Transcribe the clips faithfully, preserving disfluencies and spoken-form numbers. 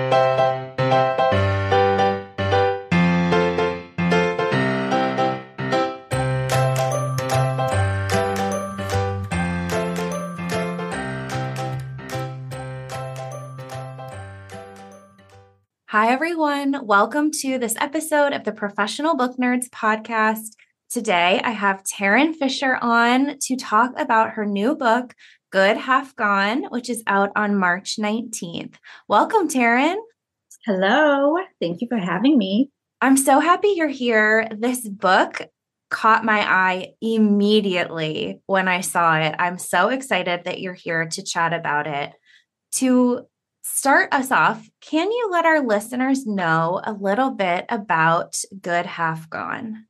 Hi, everyone. Welcome to this episode of the Professional Book Nerds podcast. Today, I have Taryn Fisher on to talk about her new book, Good Half Gone, which is out on March nineteenth. Welcome, Taryn. Hello. Thank you for having me. I'm so happy you're here. This book caught my eye immediately when I saw it. I'm so excited that you're here to chat about it. To start us off, can you let our listeners know a little bit about Good Half Gone?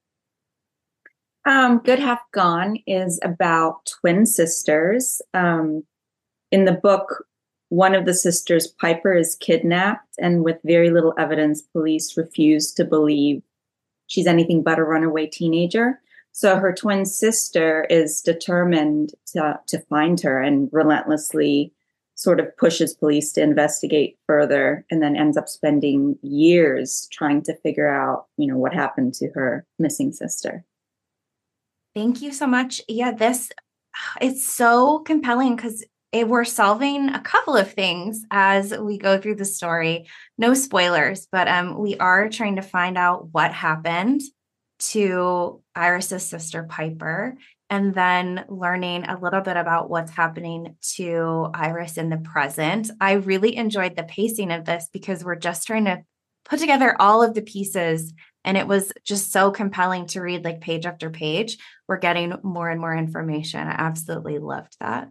Um, Good Half Gone is about twin sisters. Um, in the book, one of the sisters, Piper, is kidnapped, and with very little evidence, police refuse to believe she's anything but a runaway teenager. So her twin sister is determined to, to find her and relentlessly sort of pushes police to investigate further, and then ends up spending years trying to figure out, you know, what happened to her missing sister. Thank you so much. Yeah, this, it's so compelling because we're solving a couple of things as we go through the story. No spoilers, but um, we are trying to find out what happened to Iris's sister, Piper, and then learning a little bit about what's happening to Iris in the present. I really enjoyed the pacing of this because we're just trying to put together all of the pieces, and it was just so compelling to read like page after page. We're getting more and more information. I absolutely loved that.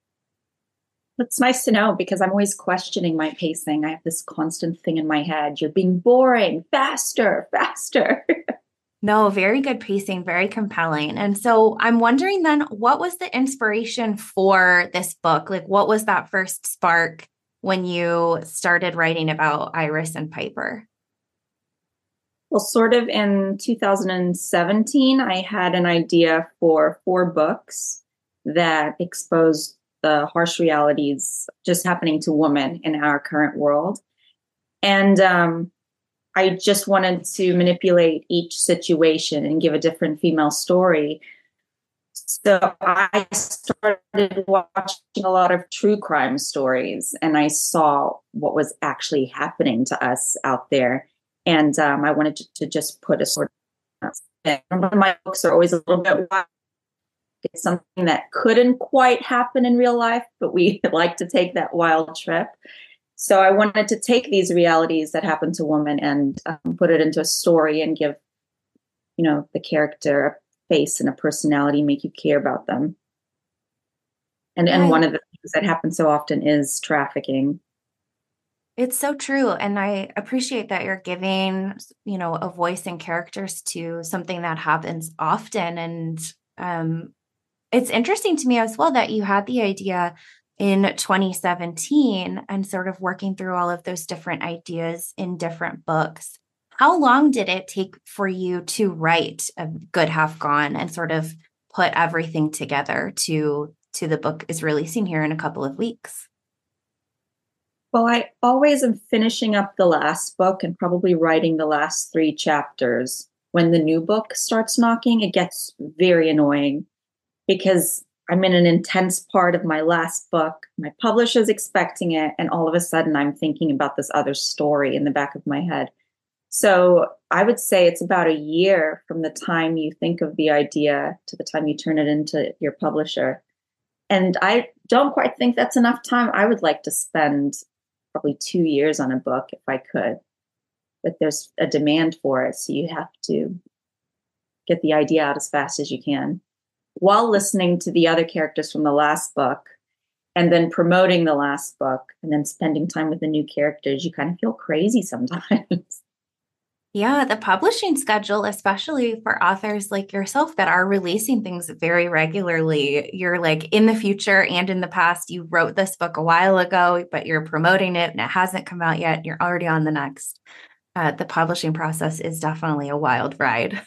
It's nice to know because I'm always questioning my pacing. I have this constant thing in my head. You're being boring, faster, faster. No, very good pacing, very compelling. And so I'm wondering then, what was the inspiration for this book? Like, what was that first spark when you started writing about Iris and Piper? Well, sort of in two thousand seventeen, I had an idea for four books that exposed the harsh realities just happening to women in our current world. And um, I just wanted to manipulate each situation and give a different female story. So I started watching a lot of true crime stories, and I saw what was actually happening to us out there. And um, I wanted to, to just put a sort of, one of my books are always a little bit wild. It's something that couldn't quite happen in real life, but we like to take that wild trip. So I wanted to take these realities that happen to women and um, put it into a story and give, you know, the character a face and a personality, make you care about them. And Right. and one of the things that happens so often is trafficking. It's so true. And I appreciate that you're giving, you know, a voice and characters to something that happens often. And um, it's interesting to me as well that you had the idea in twenty seventeen and sort of working through all of those different ideas in different books. How long did it take for you to write A Good Half Gone and sort of put everything together to, to the book is releasing here in a couple of weeks? Well, I always am finishing up the last book and probably writing the last three chapters. When the new book starts knocking, it gets very annoying because I'm in an intense part of my last book. My publisher's expecting it, and all of a sudden I'm thinking about this other story in the back of my head. So I would say it's about a year from the time you think of the idea to the time you turn it into your publisher. And I don't quite think that's enough time. I would like to spend probably two years on a book if I could. But there's a demand for it, so you have to get the idea out as fast as you can, while listening to the other characters from the last book and then promoting the last book and then spending time with the new characters. You kind of feel crazy sometimes. Yeah, the publishing schedule, especially for authors like yourself that are releasing things very regularly. You're like in the future and in the past, you wrote this book a while ago, but you're promoting it and it hasn't come out yet. You're already on the next. Uh, the publishing process is definitely a wild ride.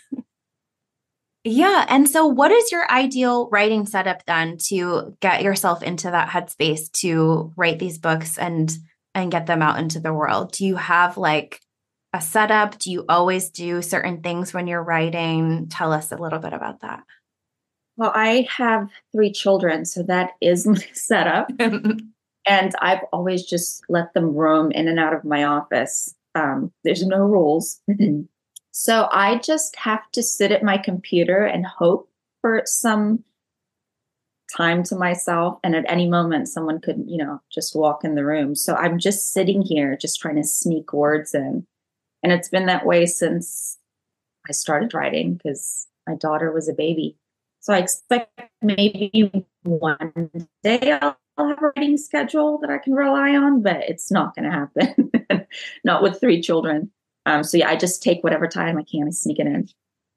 Yeah. And so what is your ideal writing setup then to get yourself into that headspace to write these books and and get them out into the world? Do you have like a setup? Do you always do certain things when you're writing? Tell us a little bit about that. Well, I have three children, so that is my setup. And I've always just let them roam in and out of my office. Um, there's no rules. So I just have to sit at my computer and hope for some time to myself. And at any moment, someone could, you know, just walk in the room. So I'm just sitting here, just trying to sneak words in. And it's been that way since I started writing because my daughter was a baby. So I expect maybe one day I'll have a writing schedule that I can rely on, but it's not going to happen. Not with three children. Um, so yeah, I just take whatever time I can and sneak it in.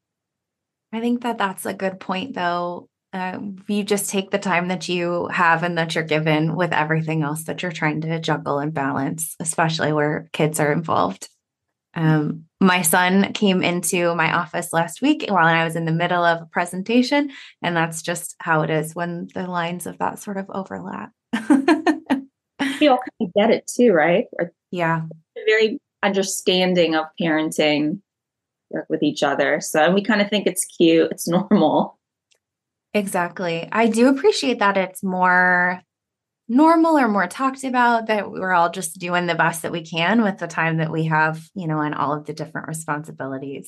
I think that that's a good point, though. Uh, you just take the time that you have and that you're given with everything else that you're trying to juggle and balance, especially where kids are involved. Um, my son came into my office last week while I was in the middle of a presentation, and that's just how it is when the lines of that sort of overlap. We all kind of get it too, right? We're Yeah. very understanding of parenting, work with each other. So we kind of think it's cute, it's normal. Exactly. I do appreciate that it's more normal or more talked about, that we're all just doing the best that we can with the time that we have, you know, and all of the different responsibilities.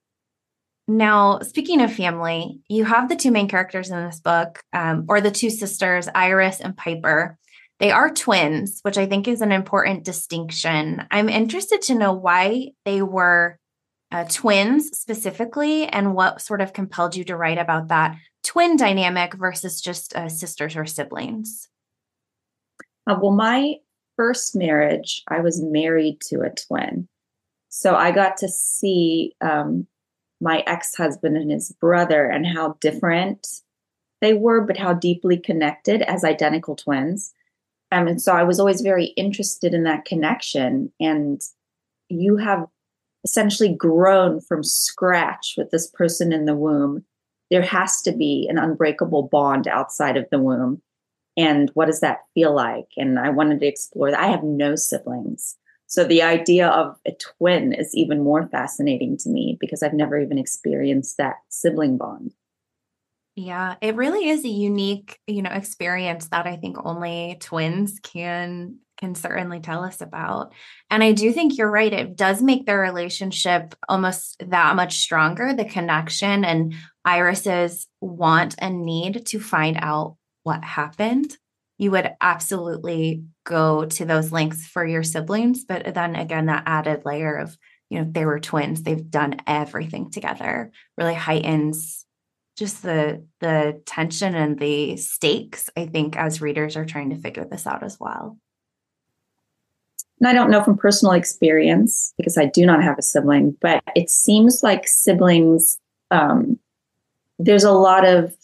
Now, speaking of family, you have the two main characters in this book, um, or the two sisters, Iris and Piper. They are twins, which I think is an important distinction. I'm interested to know why they were uh, twins specifically, and what sort of compelled you to write about that twin dynamic versus just uh, sisters or siblings. Uh, well, my first marriage, I was married to a twin. So I got to see um, my ex-husband and his brother and how different they were, but how deeply connected as identical twins. Um, and so I was always very interested in that connection. And you have essentially grown from scratch with this person in the womb. There has to be an unbreakable bond outside of the womb. And what does that feel like? And I wanted to explore that. I have no siblings. So the idea of a twin is even more fascinating to me because I've never even experienced that sibling bond. Yeah, it really is a unique, you know, experience that I think only twins can can certainly tell us about. And I do think you're right. It does make their relationship almost that much stronger, the connection and Iris's want and need to find out what happened. You would absolutely go to those lengths for your siblings, but then again, that added layer of, you know, they were twins, they've done everything together, really heightens just the the tension and the stakes, I think, as readers are trying to figure this out as well. And I don't know from personal experience because I do not have a sibling, but it seems like siblings, um, there's a lot of,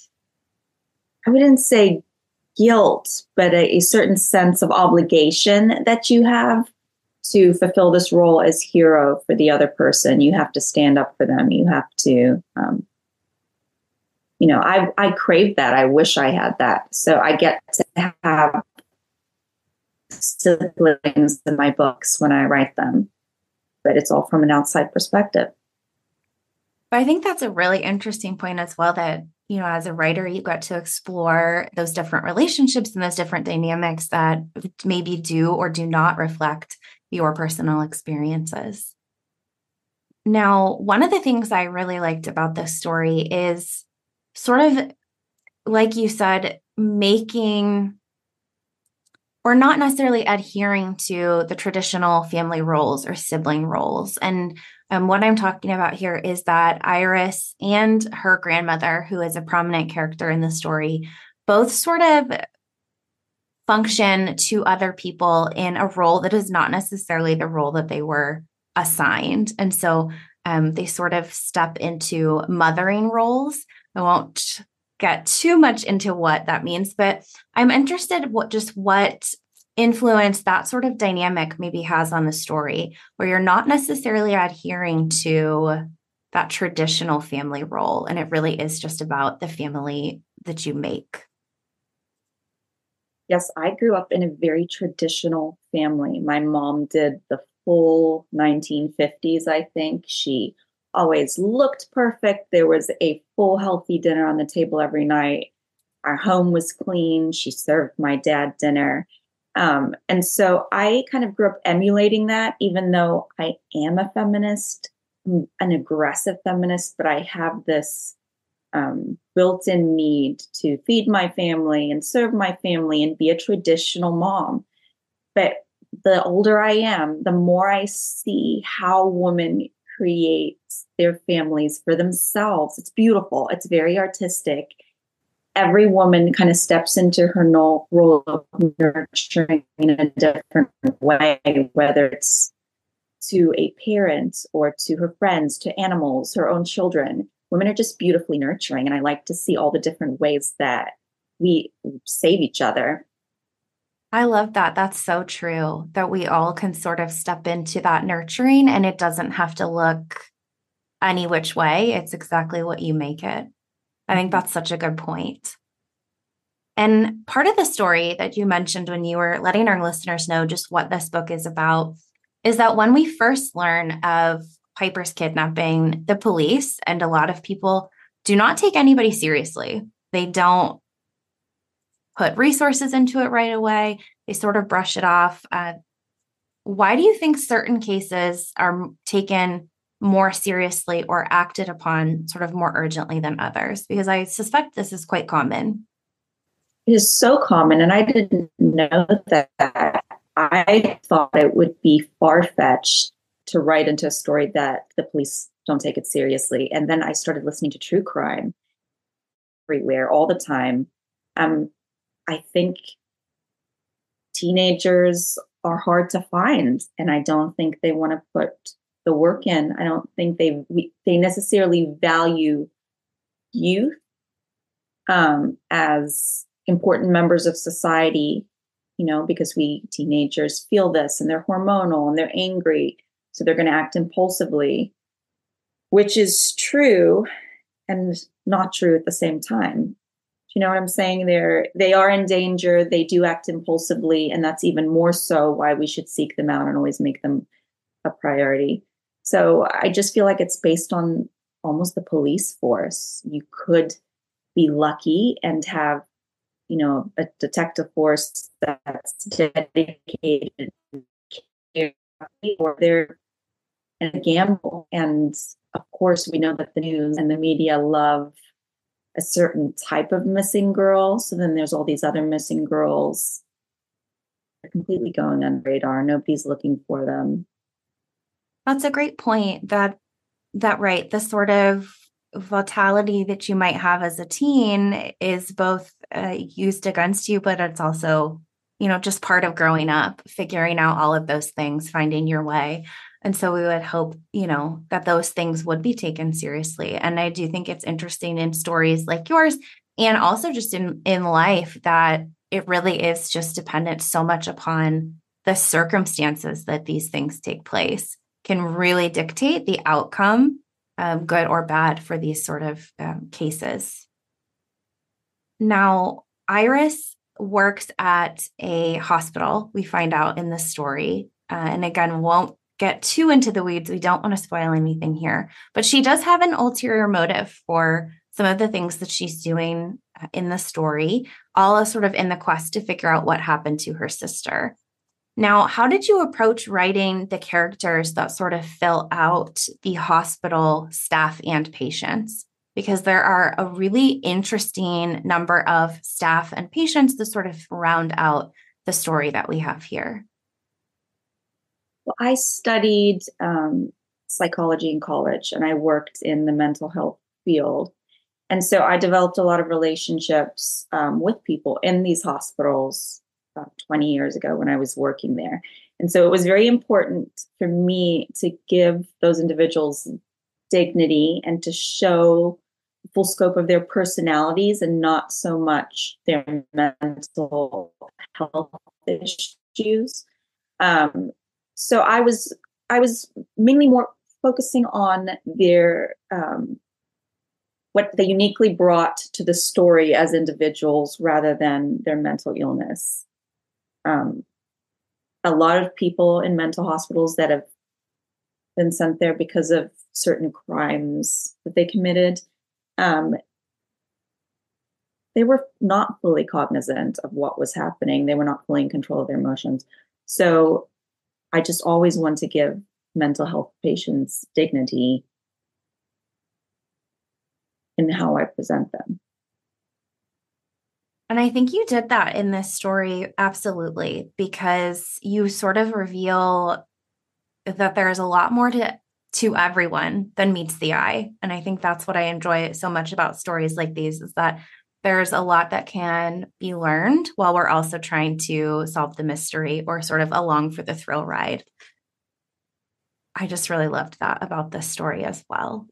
I wouldn't say guilt, but a, a certain sense of obligation that you have to fulfill this role as hero for the other person. You have to stand up for them. You have to, um, you know, I, I crave that. I wish I had that. So I get to have siblings in my books when I write them, but it's all from an outside perspective. But I think that's a really interesting point as well, that, you know, as a writer, you got to explore those different relationships and those different dynamics that maybe do or do not reflect your personal experiences. Now, one of the things I really liked about this story is sort of, like you said, making or not necessarily adhering to the traditional family roles or sibling roles. And um, what I'm talking about here is that Iris and her grandmother, who is a prominent character in the story, both sort of function to other people in a role that is not necessarily the role that they were assigned. And so um, they sort of step into mothering roles. I won't get too much into what that means, but I'm interested what just what influence that sort of dynamic maybe has on the story, where you're not necessarily adhering to that traditional family role, and it really is just about the family that you make. Yes, I grew up in a very traditional family. My mom did the full nineteen fifties, I think. She always looked perfect. There was a full, healthy dinner on the table every night. Our home was clean. She served my dad dinner. Um, and so I kind of grew up emulating that, even though I am a feminist, an aggressive feminist, but I have this um, built-in need to feed my family and serve my family and be a traditional mom. But the older I am, the more I see how women create their families for themselves. It's beautiful. It's very artistic. Every woman kind of steps into her role of nurturing in a different way, whether it's to a parent or to her friends, to animals, her own children. Women are just beautifully nurturing. And I like to see all the different ways that we save each other. I love that. That's so true that we all can sort of step into that nurturing and it doesn't have to look any which way. It's exactly what you make it. I think that's such a good point. And part of the story that you mentioned when you were letting our listeners know just what this book is about is that when we first learn of Piper's kidnapping, the police and a lot of people do not take anybody seriously. They don't put resources into it right away. They sort of brush it off. Uh, why do you think certain cases are taken more seriously or acted upon sort of more urgently than others? Because I suspect this is quite common. It is so common, and I didn't know that. I thought it would be far-fetched to write into a story that the police don't take it seriously. And then I started listening to true crime everywhere, all the time. Um, I think teenagers are hard to find, and I don't think they want to put the work in. I don't think they they necessarily value youth um, as important members of society, you know, because we teenagers feel this and they're hormonal and they're angry. So they're going to act impulsively, which is true and not true at the same time. Do you know what I'm saying? They're, they are in danger. They do act impulsively. And that's even more so why we should seek them out and always make them a priority. So I just feel like it's based on almost the police force. You could be lucky and have, you know, a detective force that's dedicated, or they're in a gamble. And of course, we know that the news and the media love a certain type of missing girl. So then there's all these other missing girls. They're completely going on radar. Nobody's looking for them. That's a great point. That that right. The sort of vitality that you might have as a teen is both uh, used against you, but it's also, you know, just part of growing up, figuring out all of those things, finding your way. And so we would hope, you know, that those things would be taken seriously. And I do think it's interesting in stories like yours and also just in, in life that it really is just dependent so much upon the circumstances that these things take place can really dictate the outcome, um, good or bad, for these sort of um, cases. Now, Iris works at a hospital, we find out in the story. Uh, and again, won't get too into the weeds. We don't want to spoil anything here. But she does have an ulterior motive for some of the things that she's doing in the story, all sort of in the quest to figure out what happened to her sister. Now, how did you approach writing the characters that sort of fill out the hospital staff and patients? Because there are a really interesting number of staff and patients that sort of round out the story that we have here. Well, I studied um, psychology in college, and I worked in the mental health field. And so I developed a lot of relationships um, with people in these hospitals about twenty years ago when I was working there. And so it was very important for me to give those individuals dignity and to show the full scope of their personalities and not so much their mental health issues. Um, so I was I was mainly more focusing on their um, what they uniquely brought to the story as individuals rather than their mental illness. Um, a lot of people in mental hospitals that have been sent there because of certain crimes that they committed, um, they were not fully cognizant of what was happening. They were not fully in control of their emotions. So I just always want to give mental health patients dignity in how I present them. And I think you did that in this story, absolutely, because you sort of reveal that there's a lot more to to everyone than meets the eye. And I think that's what I enjoy so much about stories like these, is that there's a lot that can be learned while we're also trying to solve the mystery or sort of along for the thrill ride. I just really loved that about this story as well.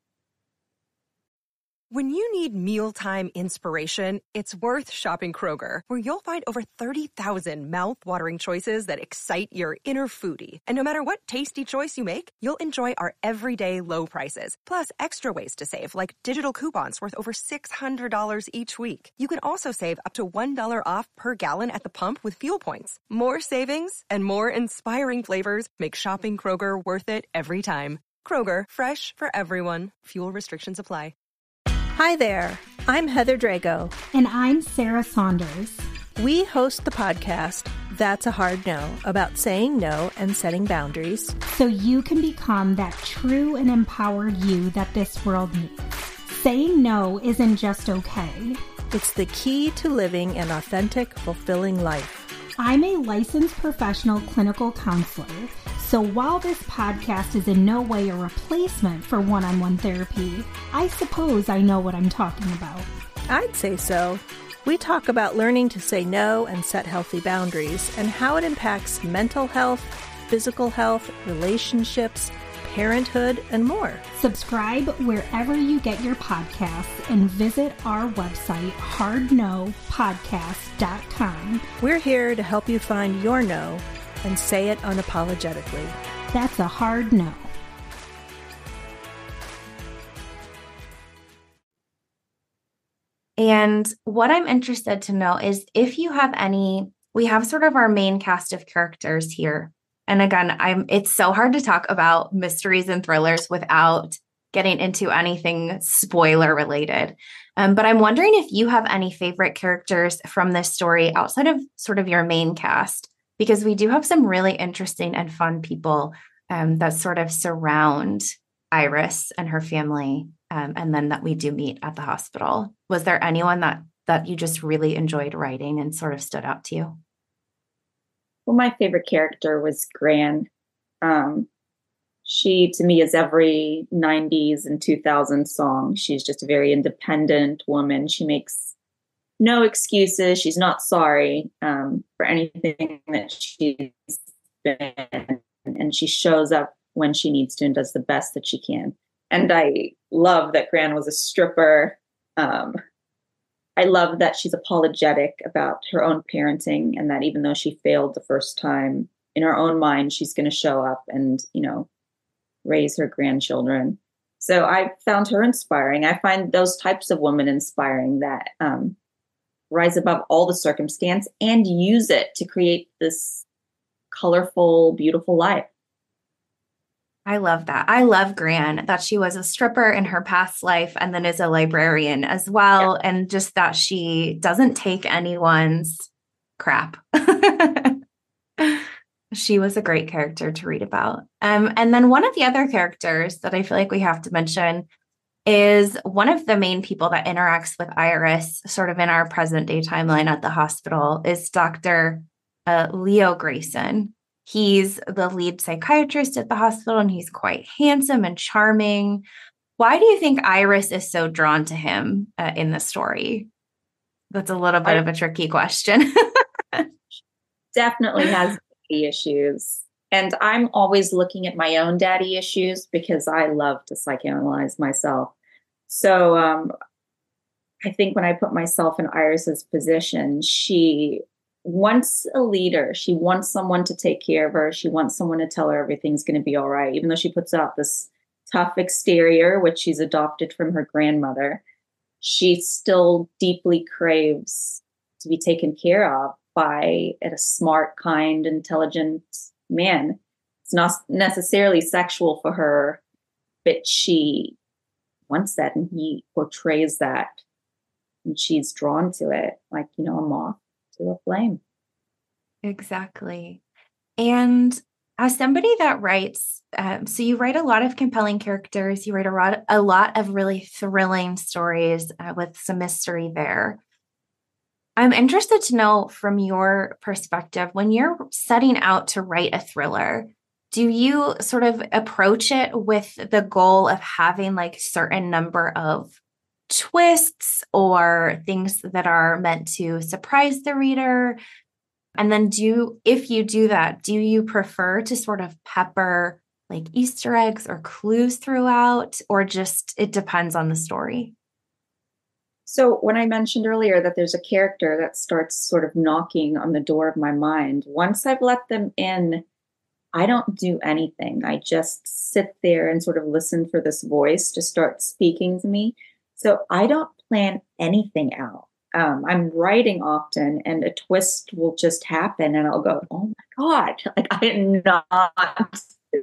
When you need mealtime inspiration, it's worth shopping Kroger, where you'll find over thirty thousand mouth-watering choices that excite your inner foodie. And no matter what tasty choice you make, you'll enjoy our everyday low prices, plus extra ways to save, like digital coupons worth over six hundred dollars each week. You can also save up to one dollar off per gallon at the pump with fuel points. More savings and more inspiring flavors make shopping Kroger worth it every time. Kroger, fresh for everyone. Fuel restrictions apply. Hi there, I'm Heather Drago. And I'm Sarah Saunders. We host the podcast, That's a Hard No, about saying no and setting boundaries. So you can become that true and empowered you that this world needs. Saying no isn't just okay. It's the key to living an authentic, fulfilling life. I'm a licensed professional clinical counselor. So while this podcast is in no way a replacement for one-on-one therapy, I suppose I know what I'm talking about. I'd say so. We talk about learning to say no and set healthy boundaries and how it impacts mental health, physical health, relationships, parenthood, and more. Subscribe wherever you get your podcasts and visit our website, hard no podcast dot com. We're here to help you find your no and say it unapologetically. That's a hard no. And what I'm interested to know is if you have any, we have sort of our main cast of characters here. And again, I'm it's so hard to talk about mysteries and thrillers without getting into anything spoiler related. Um, but I'm wondering if you have any favorite characters from this story outside of sort of your main cast, because we do have some really interesting and fun people um, that sort of surround Iris and her family, um, and then that we do meet at the hospital. Was there anyone that that you just really enjoyed writing and sort of stood out to you? Well, my favorite character was Gran. Um, she, to me, is every nineties and two thousands song. She's just a very independent woman. She makes no excuses. She's not sorry um, for anything that she's been. And she shows up when she needs to and does the best that she can. And I love that Gran was a stripper. Um, I love that she's apologetic about her own parenting, and that even though she failed the first time, in her own mind, she's going to show up and, you know, raise her grandchildren. So I found her inspiring. I find those types of women inspiring that um, rise above all the circumstance and use it to create this colorful, beautiful life. I love that. I love Gran, that she was a stripper in her past life and then is a librarian as well. Yeah. And just that she doesn't take anyone's crap. She was a great character to read about. Um, and then one of the other characters that I feel like we have to mention is one of the main people that interacts with Iris sort of in our present day timeline at the hospital is Doctor Uh, Leo Grayson. He's the lead psychiatrist at the hospital, and he's quite handsome and charming. Why do you think Iris is so drawn to him uh, in the story? That's a little bit I, of a tricky question. Definitely has daddy issues. And I'm always looking at my own daddy issues because I love to psychoanalyze myself. So um, I think when I put myself in Iris's position, she wants a leader. She wants someone to take care of her. She wants someone to tell her everything's going to be all right, even though she puts out this tough exterior, which she's adopted from her grandmother. she still deeply craves to be taken care of by a smart, kind, intelligent man. It's not necessarily sexual for her, but she wants that, and he portrays that, and she's drawn to it like, you know, a moth to a flame. Exactly. And as somebody that writes, um, so you write a lot of compelling characters, you write a lot, a lot of really thrilling stories uh, with some mystery there. I'm interested to know from your perspective, when you're setting out to write a thriller, do you sort of approach it with the goal of having like certain number of twists or things that are meant to surprise the reader? And then do you, if you do that, do you prefer to sort of pepper like Easter eggs or clues throughout, or just it depends on the story? So when I mentioned earlier that there's a character that starts sort of knocking on the door of my mind, once I've let them in, I don't do anything. I just sit there and sort of listen for this voice to start speaking to me. So I don't plan anything out. Um, I'm writing often, and a twist will just happen, and I'll go, "Oh my God, like I did not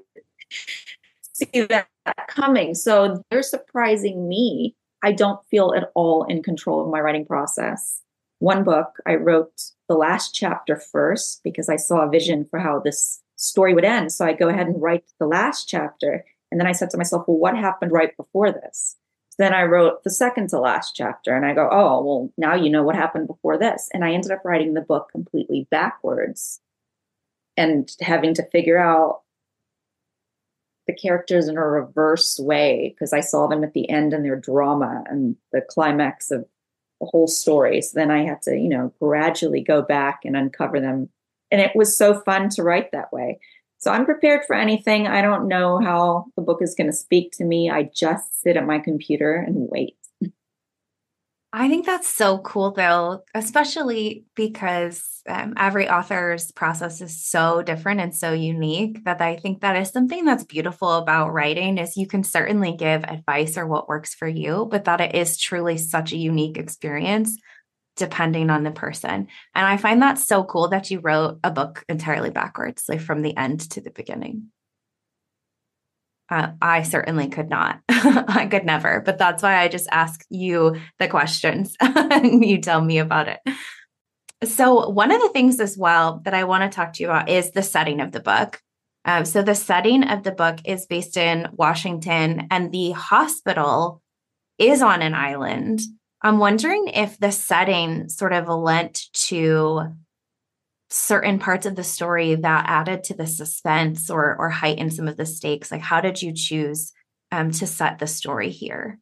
see that coming." So they're surprising me. I don't feel at all in control of my writing process. One book, I wrote the last chapter first because I saw a vision for how this story would end. So I go ahead and write the last chapter. And then I said to myself, well, what happened right before this? So then I wrote the second to last chapter, and I go, oh, well, now you know what happened before this. And I ended up writing the book completely backwards and having to figure out the characters in a reverse way, because I saw them at the end and their drama and the climax of the whole story. So then I had to, you know, gradually go back and uncover them. And it was so fun to write that way. So I'm prepared for anything. I don't know how the book is going to speak to me. I just sit at my computer and wait. I think that's so cool, though, especially because um, every author's process is so different and so unique that I think that is something that's beautiful about writing is you can certainly give advice or what works for you, but that it is truly such a unique experience depending on the person. And I find that so cool that you wrote a book entirely backwards, like from the end to the beginning. Uh, I certainly could not. I could never, but that's why I just ask you the questions and you tell me about it. So one of the things as well that I want to talk to you about is the setting of the book. Um, so the setting of the book is based in Washington, and the hospital is on an island. I'm wondering if the setting sort of lent to certain parts of the story that added to the suspense or or heightened some of the stakes. Like, how did you choose um, to set the story here?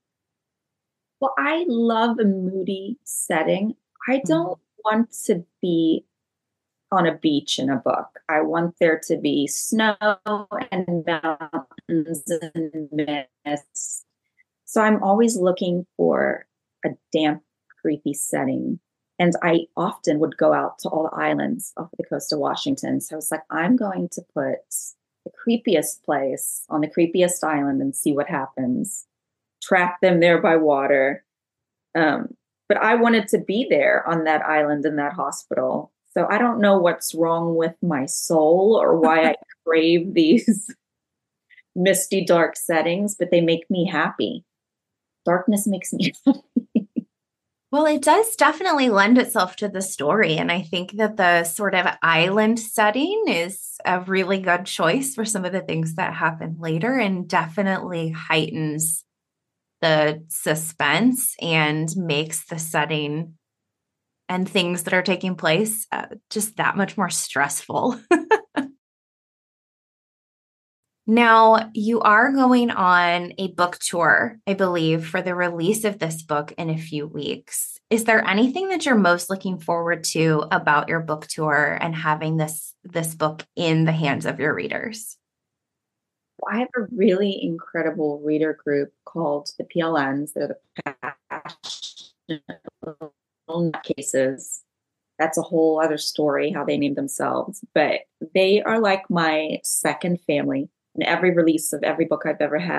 Well, I love a moody setting. I don't mm-hmm. want to be on a beach in a book. I want there to be snow and mountains and mist. So I'm always looking for a damp, creepy setting. And I often would go out to all the islands off the coast of Washington. So I was like, I'm going to put the creepiest place on the creepiest island and see what happens. Trap them there by water. Um, but I wanted to be there on that island in that hospital. So I don't know what's wrong with my soul or why I crave these misty, dark settings, but they make me happy. Darkness makes me happy. Well, it does definitely lend itself to the story. And I think that the sort of island setting is a really good choice for some of the things that happen later, and definitely heightens the suspense and makes the setting and things that are taking place uh, just that much more stressful. Now, you are going on a book tour, I believe, for the release of this book in a few weeks. Is there anything that you're most looking forward to about your book tour and having this, this book in the hands of your readers? I have a really incredible reader group called the P L Ns. They're the Passionate Cases. That's a whole other story, how they named themselves. But they are like my second family. In every release of every book I've ever had,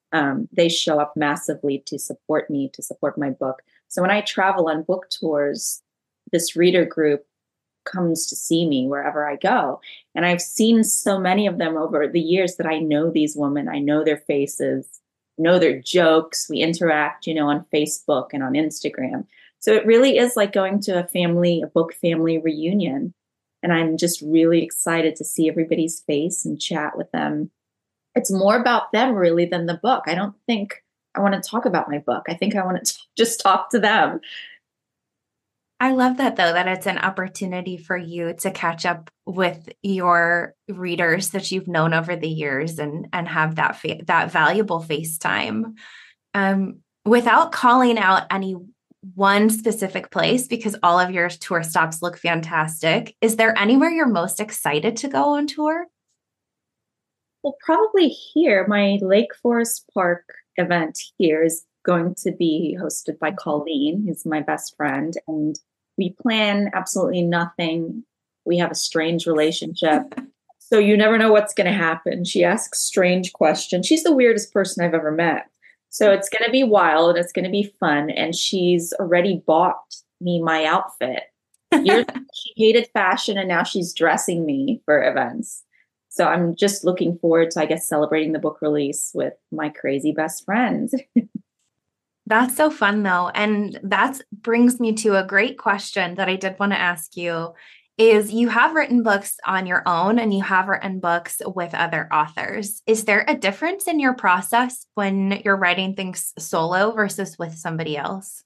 Um, they show up massively to support me, to support my book. So when I travel on book tours, this reader group comes to see me wherever I go. And I've seen so many of them over the years that I know these women. I know their faces, know their jokes. We interact, you know, on Facebook and on Instagram. So it really is like going to a family, a book family reunion. And I'm just really excited to see everybody's face and chat with them. It's more about them really than the book. I don't think I want to talk about my book. I think I want to just talk to them. I love that, though, that it's an opportunity for you to catch up with your readers that you've known over the years and, and have that, fa- that valuable FaceTime. Um, without calling out any one specific place, because all of your tour stops look fantastic, is there anywhere you're most excited to go on tour? Well, probably here. My Lake Forest Park event here is going to be hosted by Colleen, who's my best friend. And we plan absolutely nothing. We have a strange relationship. So you never know what's going to happen. She asks strange questions. She's the weirdest person I've ever met. So it's going to be wild and it's going to be fun. And she's already bought me my outfit. Years ago, she hated fashion and now she's dressing me for events. So I'm just looking forward to, I guess, celebrating the book release with my crazy best friend. That's so fun, though. And that brings me to a great question that I did want to ask you is you have written books on your own and you have written books with other authors. Is there a difference in your process when you're writing things solo versus with somebody else?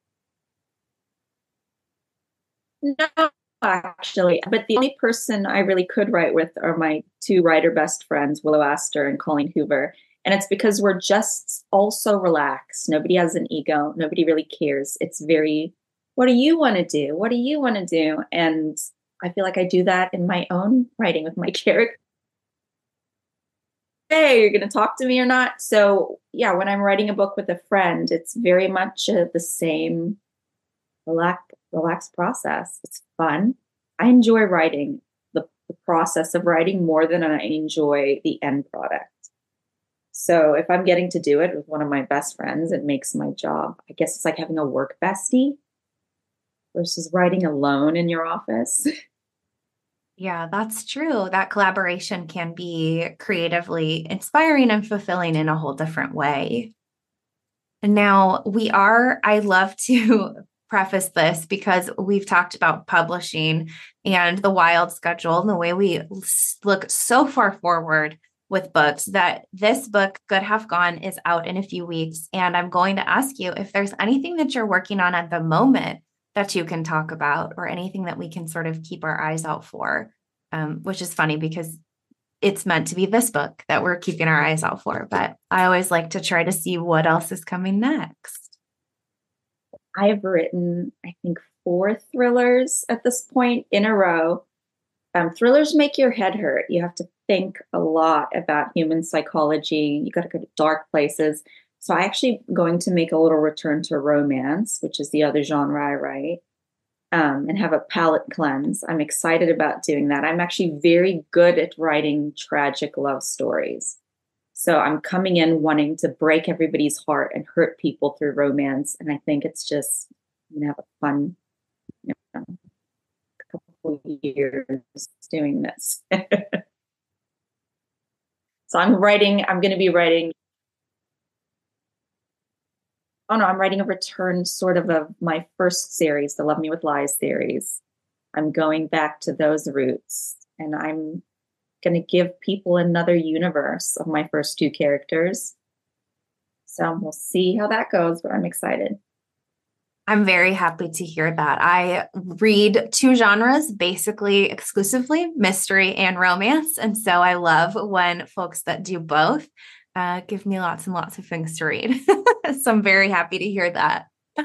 No, actually. But the only person I really could write with are my two writer best friends, Willow Astor and Colleen Hoover. And it's because we're just all so relaxed. Nobody has an ego. Nobody really cares. It's very, what do you want to do? What do you want to do? And I feel like I do that in my own writing with my character. Hey, you're going to talk to me or not? So yeah, when I'm writing a book with a friend, it's very much uh, the same relax, relaxed process. It's fun. I enjoy writing, the, the process of writing more than I enjoy the end product. So if I'm getting to do it with one of my best friends, it makes my job, I guess it's like having a work bestie versus writing alone in your office. Yeah, that's true. That collaboration can be creatively inspiring and fulfilling in a whole different way. And now we are, I love to preface this because we've talked about publishing and the wild schedule and the way we look so far forward with books that this book, Good Half Gone, is out in a few weeks. And I'm going to ask you if there's anything that you're working on at the moment that you can talk about or anything that we can sort of keep our eyes out for, um, which is funny because it's meant to be this book that we're keeping our eyes out for. But I always like to try to see what else is coming next. I have written, I think, four thrillers at this point in a row. Um, thrillers make your head hurt. You have to think a lot about human psychology. You got to go to dark places. So I actually am going to make a little return to romance, which is the other genre I write, um, and have a palate cleanse. I'm excited about doing that. I'm actually very good at writing tragic love stories. So I'm coming in wanting to break everybody's heart and hurt people through romance. And I think it's just, I'm going to have a fun, you know, couple of years doing this. So I'm writing, I'm going to be writing, oh no, I'm writing a return sort of of my first series, the Love Me With Lies series. I'm going back to those roots and I'm going to give people another universe of my first two characters. So we'll see how that goes, but I'm excited. I'm very happy to hear that. I read two genres, basically exclusively mystery and romance. And so I love when folks that do both uh, give me lots and lots of things to read. So I'm very happy to hear that.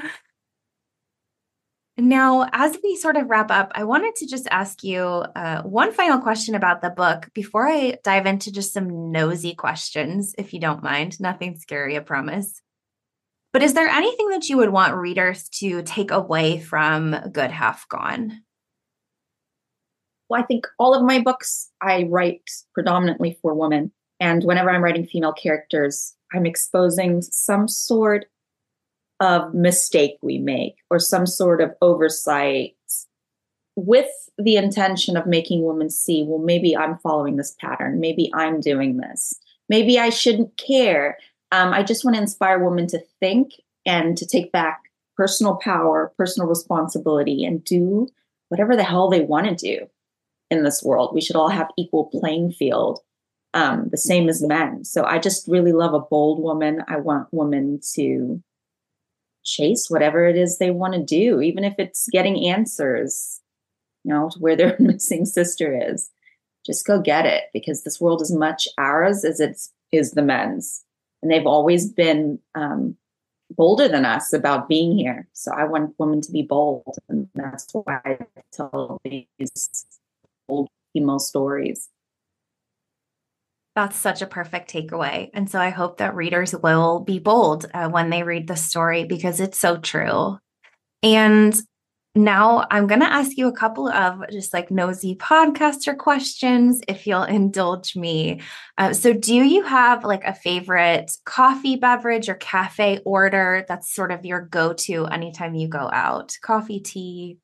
Now, as we sort of wrap up, I wanted to just ask you uh, one final question about the book before I dive into just some nosy questions, if you don't mind. Nothing scary, I promise. But is there anything that you would want readers to take away from Good Half Gone? Well, I think all of my books, I write predominantly for women. And whenever I'm writing female characters, I'm exposing some sort of mistake we make or some sort of oversight with the intention of making women see, well, maybe I'm following this pattern. Maybe I'm doing this. Maybe I shouldn't care. Um, I just want to inspire women to think and to take back personal power, personal responsibility, and do whatever the hell they want to do in this world. We should all have equal playing field, um, the same as men. So I just really love a bold woman. I want women to chase whatever it is they want to do, even if it's getting answers, you know, to where their missing sister is. Just go get it, because this world is much ours as it is the men's. And they've always been um, bolder than us about being here. So I want women to be bold. And that's why I tell these old female stories. That's such a perfect takeaway. And so I hope that readers will be bold uh, when they read the story, because it's so true. And now I'm going to ask you a couple of just like nosy podcaster questions, if you'll indulge me. Uh, so do you have like a favorite coffee beverage or cafe order that's sort of your go-to anytime you go out? Coffee, tea?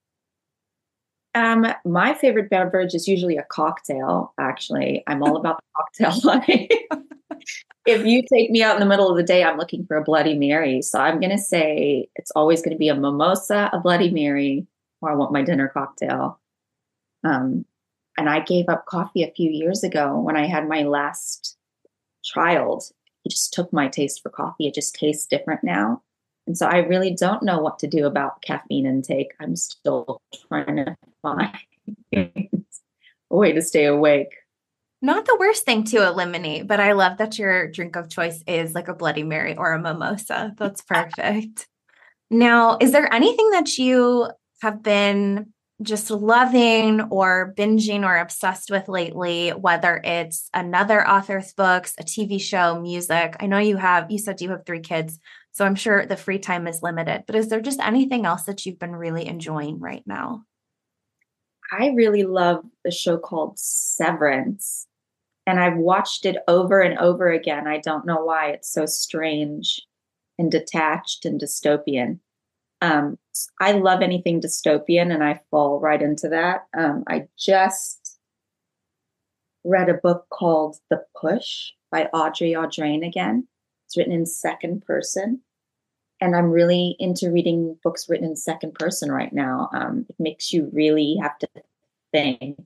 Um, my favorite beverage is usually a cocktail. Actually, I'm all about the cocktail life. If you take me out in the middle of the day, I'm looking for a Bloody Mary. So I'm going to say it's always going to be a mimosa, a Bloody Mary, or I want my dinner cocktail. Um, and I gave up coffee a few years ago when I had my last child. It just took my taste for coffee. It just tastes different now. And so I really don't know what to do about caffeine intake. I'm still trying to find a way to stay awake. Not the worst thing to eliminate, but I love that your drink of choice is like a Bloody Mary or a mimosa. That's perfect. Now, is there anything that you have been just loving or binging or obsessed with lately, whether it's another author's books, a T V show, music? I know you have, you said you have three kids, so I'm sure the free time is limited, but is there just anything else that you've been really enjoying right now? I really love the show called Severance, and I've watched it over and over again. I don't know why. It's so strange and detached and dystopian. Um, I love anything dystopian, and I fall right into that. Um, I just read a book called The Push by Audrey Audrain again. It's written in second person. And I'm really into reading books written in second person right now. Um, it makes you really have to think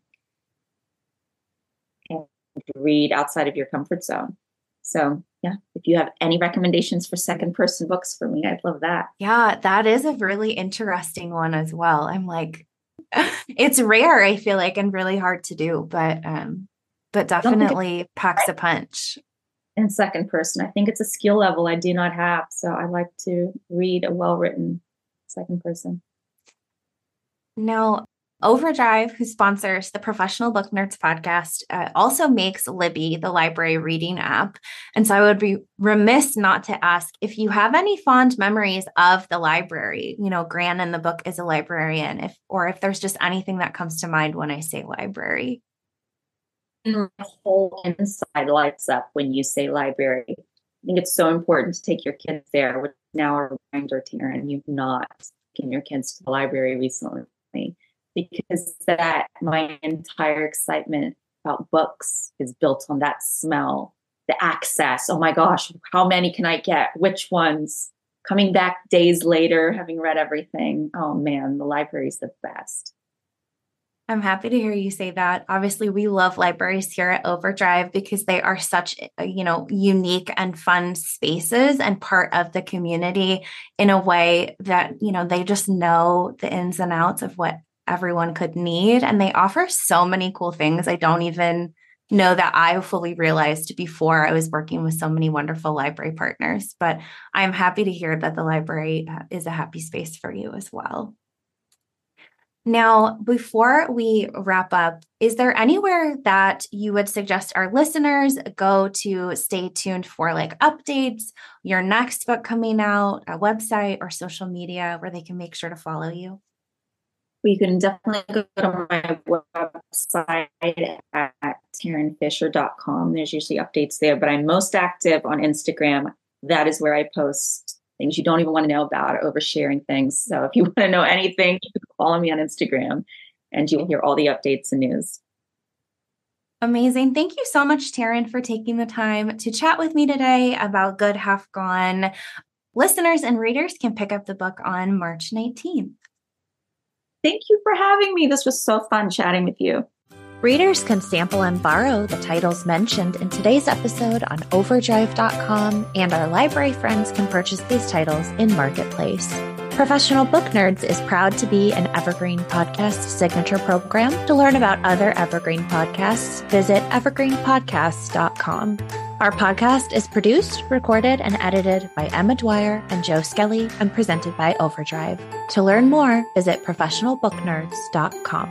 and read outside of your comfort zone. So yeah, if you have any recommendations for second person books for me, I'd love that. Yeah, that is a really interesting one as well. I'm like, it's rare, I feel like, and really hard to do, but um, but definitely packs a punch. In second person, I think it's a skill level I do not have. So I like to read a well-written second person. Now, Overdrive, who sponsors the Professional Book Nerds podcast, uh, also makes Libby, the library reading app. And so I would be remiss not to ask if you have any fond memories of the library. You know, Gran in the book is a librarian, if or if there's just anything that comes to mind when I say library. My whole inside lights up when you say library. I think it's so important to take your kids there, which is now a reminder, Taryn, you've not taken your kids to the library recently, because that my entire excitement about books is built on that smell, the access. Oh my gosh, how many can I get? Which ones? Coming back days later, having read everything. Oh man, the library is the best. I'm happy to hear you say that. Obviously, we love libraries here at Overdrive because they are such, you know, unique and fun spaces and part of the community in a way that, you know, they just know the ins and outs of what everyone could need. And they offer so many cool things I don't even know that I fully realized before I was working with so many wonderful library partners. But I'm happy to hear that the library is a happy space for you as well. Now, before we wrap up, is there anywhere that you would suggest our listeners go to stay tuned for, like updates, your next book coming out, a website or social media where they can make sure to follow you? Well, you can definitely go to my website at taryn fisher dot com. There's usually updates there, but I'm most active on Instagram. That is where I post things you don't even want to know about, oversharing things. So if you want to know anything, you can follow me on Instagram and you'll hear all the updates and news. Amazing. Thank you so much, Taryn, for taking the time to chat with me today about Good Half Gone. Listeners and readers can pick up the book on March nineteenth. Thank you for having me. This was so fun chatting with you. Readers can sample and borrow the titles mentioned in today's episode on overdrive dot com, and our library friends can purchase these titles in Marketplace. Professional Book Nerds is proud to be an Evergreen Podcast signature program. To learn about other Evergreen podcasts, visit evergreen podcasts dot com. Our podcast is produced, recorded, and edited by Emma Dwyer and Joe Skelly and presented by Overdrive. To learn more, visit professional book nerds dot com.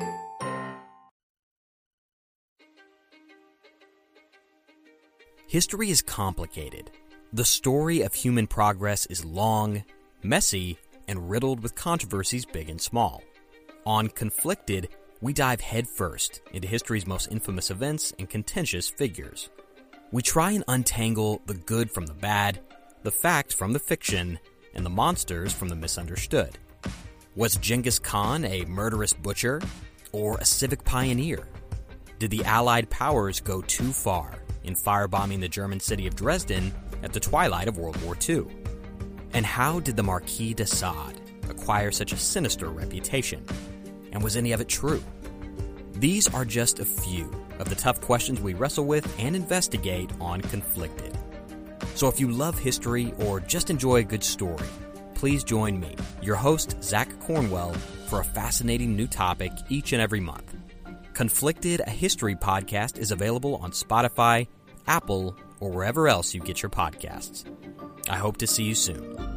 History is complicated. The story of human progress is long, messy, and riddled with controversies big and small. On Conflicted, we dive headfirst into history's most infamous events and contentious figures. We try and untangle the good from the bad, the fact from the fiction, and the monsters from the misunderstood. Was Genghis Khan a murderous butcher or a civic pioneer? Did the Allied powers go too far in firebombing the German city of Dresden at the twilight of World War Two? And how did the Marquis de Sade acquire such a sinister reputation? And was any of it true? These are just a few of the tough questions we wrestle with and investigate on Conflicted. So if you love history or just enjoy a good story, please join me, your host, Zach Cornwell, for a fascinating new topic each and every month. Conflicted, a history podcast, is available on Spotify, Apple, or wherever else you get your podcasts. I hope to see you soon.